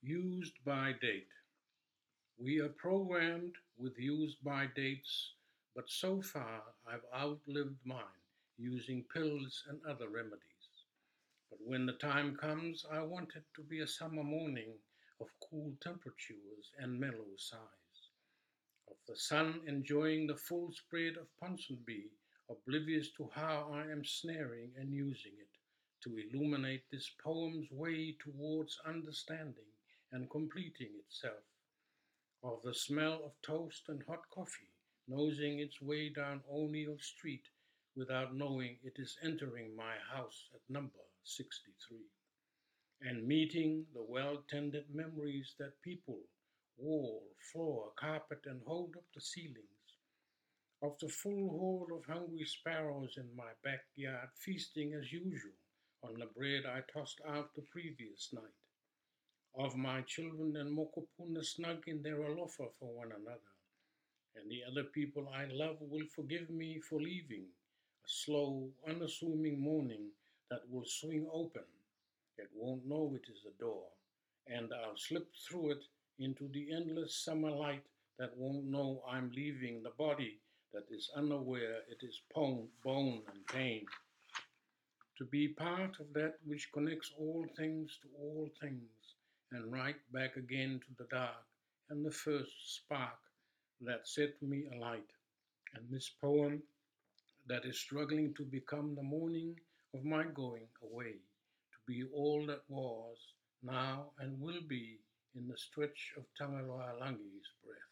Used by date. We are programmed with used by dates, but so far I've outlived mine, using pills and other remedies. But when the time comes, I want it to be a summer morning of cool temperatures and mellow sighs, of the sun enjoying the full spread of Ponsonby, oblivious to how I am snaring and using it to illuminate this poem's way towards understanding and completing itself, of the smell of toast and hot coffee nosing its way down O'Neill Street without knowing it is entering my house at number 63, and meeting the well tended memories that people, wall, floor, carpet, and hold up the ceilings, of the full horde of hungry sparrows in my backyard feasting as usual on the bread I tossed out the previous night, of my children and Mokopuna snug in their alofa for one another, and the other people I love will forgive me for leaving a slow, unassuming morning that will swing open. It won't know it is a door, and I'll slip through it into the endless summer light that won't know I'm leaving the body that is unaware it is bone and pain. To be part of that which connects all things to all things, and right back again to the dark and the first spark that set me alight. And this poem that is struggling to become the morning of my going away, to be all that was, now, and will be in the stretch of Tangaloa Langi's breath.